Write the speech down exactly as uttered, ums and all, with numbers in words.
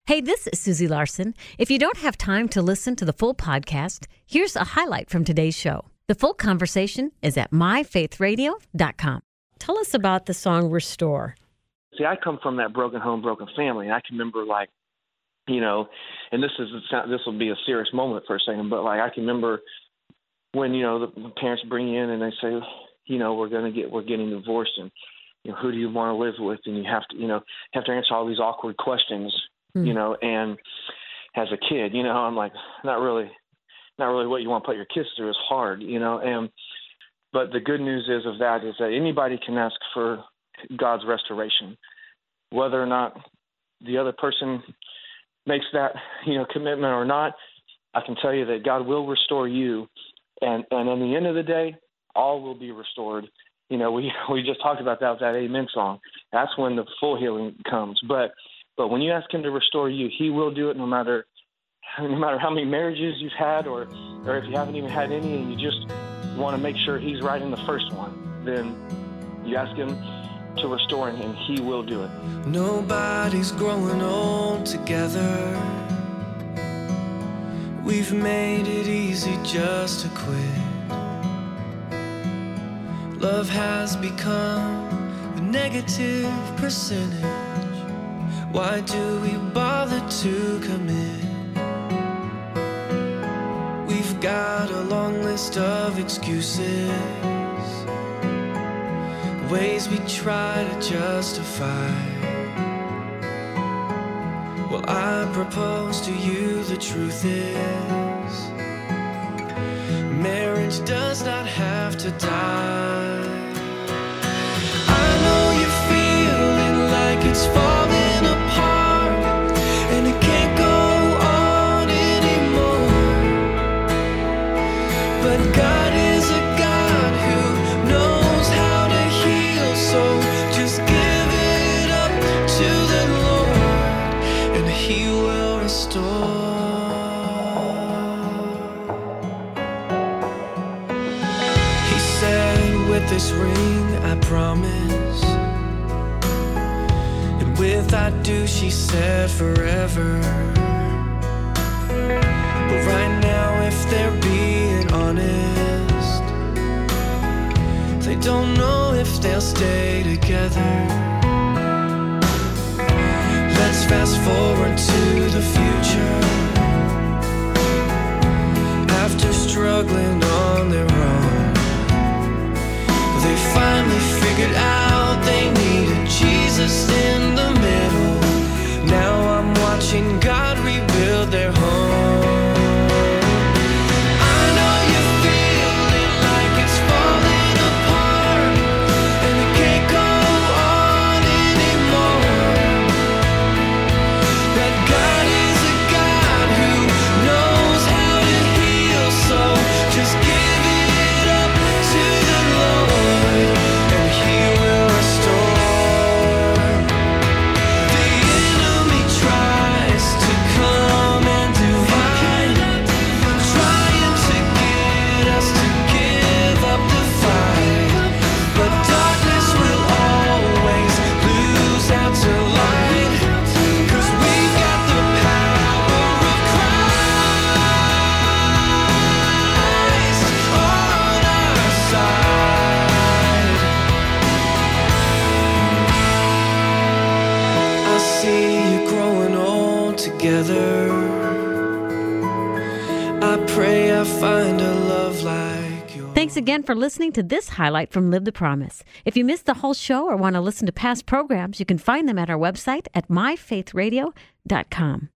Hey, this is Susie Larson. If you don't have time to listen to the full podcast, here's a highlight from today's show. The full conversation is at my faith radio dot com. Tell us about the song Restore. See, I come from that broken home, broken family, and I can remember, like, you know, and this is this will be a serious moment for a second, but, like, I can remember when, you know, the parents bring you in and they say, you know, we're going to get, we're getting divorced, and, you know, who do you want to live with? And you have to, you know, have to answer all these awkward questions. Mm. You know, and as a kid, you know, I'm like, not really, not really what you want to put your kids through is hard, you know, and, but the good news is of that is that anybody can ask for God's restoration, whether or not the other person makes that, you know, commitment or not. I can tell you that God will restore you. And, and in the end of the day, all will be restored. You know, we, we just talked about that with that Amen song. That's when the full healing comes. But But when you ask him to restore you, he will do it no matter no matter how many marriages you've had, or, or if you haven't even had any and you just want to make sure he's right in the first one, then you ask him to restore him and he will do it. Nobody's growing old together. We've made it easy just to quit. Love has become a negative percentage. Why do we bother to commit? We've got a long list of excuses, ways we try to justify. Well, I propose to you the truth is, marriage does not have to die. I know you're feeling like it's falling and it can't go on anymore, but God is a God who knows how to heal, so just give it up to the Lord and he will restore. He said, with this ring I promise, with I do, she said forever. But right now, if they're being honest, they don't know if they'll stay together. Let's fast forward to the future. After struggling on their own, they finally figured out they needed Jesus in the middle. Now I'm watching God rebuild their home. I know you're feeling like it's falling apart and it can't go on anymore, but God is a God who knows how to heal, so just give it up to the Lord and he will restore. Together, I pray I find a love like yours. Thanks again for listening to this highlight from Live the Promise. If you missed the whole show or want to listen to past programs, you can find them at our website at my faith radio dot com.